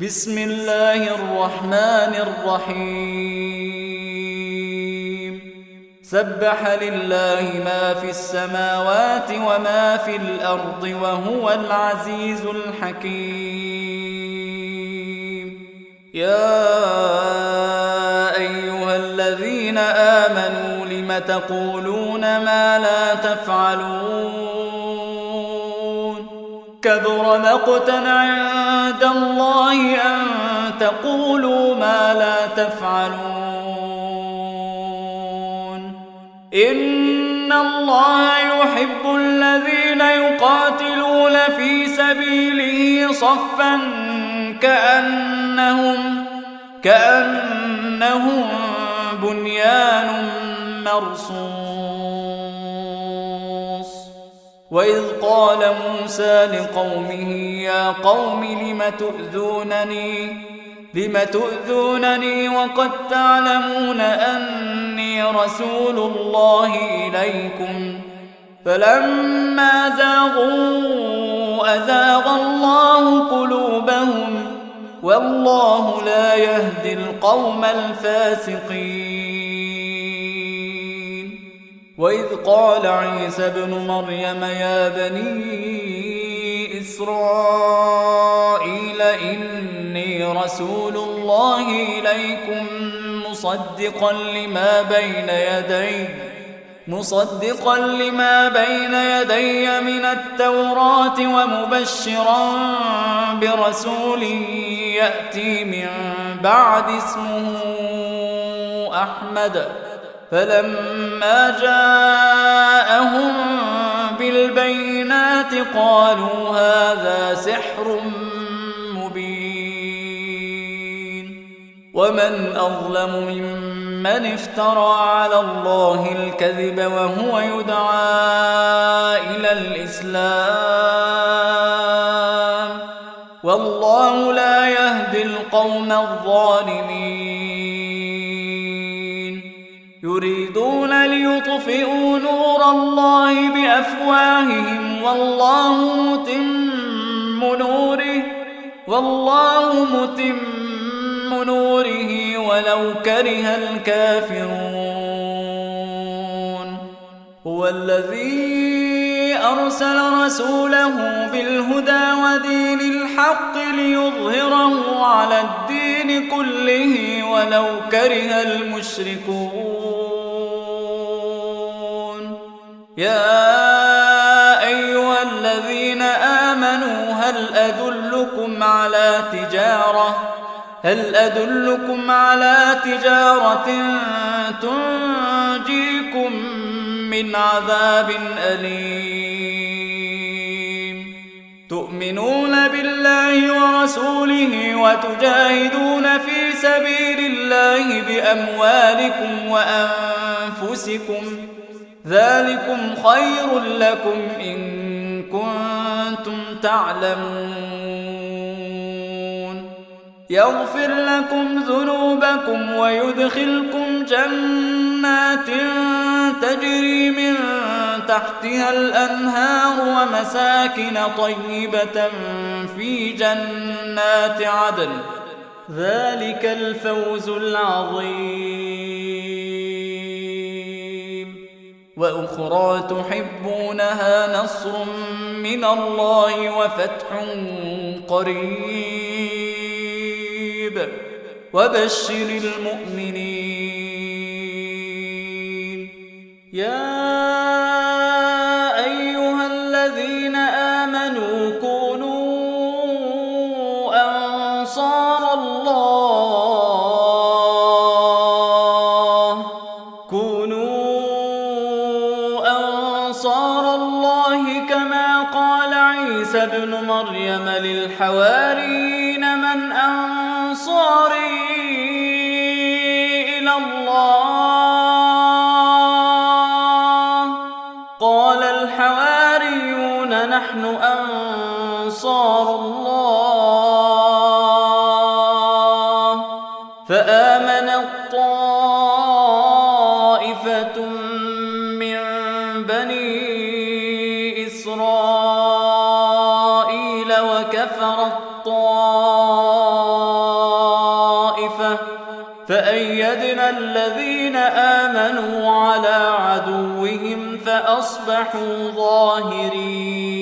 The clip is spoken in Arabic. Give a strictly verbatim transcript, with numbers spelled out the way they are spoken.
بسم الله الرحمن الرحيم سبح لله ما في السماوات وما في الأرض وهو العزيز الحكيم يا أيها الذين آمنوا لم تقولون ما لا تفعلون كبر مقتا عند الله أن تقولوا ما لا تفعلون إن الله يحب الذين يقاتلون في سبيله صفا كأنهم كأنهم بنيان مرصوص وإذ قال موسى لقومه يا قوم لم تؤذونني لم تؤذونني وقد تعلمون أني رسول الله إليكم فلما زاغوا أزاغ الله قلوبهم والله لا يهدي القوم الفاسقين وإذ قال عيسى ابن مريم يا بني إسرائيل إني رسول الله إليكم مصدقا لما بين يدي مصدقا لما بين يدي من التوراة ومبشرا برسول يأتي من بعد اسمه أحمد فلما جاءهم بالبينات قالوا هذا سحر مبين ومن أظلم ممن افترى على الله الكذب وهو يدعى إلى الإسلام والله لا يهدي القوم الظالمين يريدون ليطفئوا نور الله بأفواههم والله متم نوره والله متم نوره ولو كره الكافرون هو الذي أرسل رسوله بالهدى ودين الحق ليظهره على الدين كله ولو كره المشركون يا أيها الذين آمنوا هل أدلكم على تجارة هل أدلكم على تجارة تنجيكم من عذاب أليم تؤمنون بالله ورسوله وتجاهدون في سبيل الله بأموالكم وأنفسكم ذلكم خير لكم إن كنتم تعلمون يغفر لكم ذنوبكم ويدخلكم جنات تجري من تحتها الأنهار ومساكن طيبة في جنات عدن ذلك الفوز العظيم وأخرى تحبونها نصر من الله وفتح قريب وبشر المؤمنين يا أيها الذين آمنوا كونوا أنصار الله كونوا أنصار الله كما قال عيسى ابن مريم للحواريين من أنصاري إلى الله قال الحواريون نحن أنصار الله فآمنت طائفة من بني إسرائيل وكفرت طائفة فأيدنا الذين آمنوا على عدوهم فأصبحوا ظاهرين.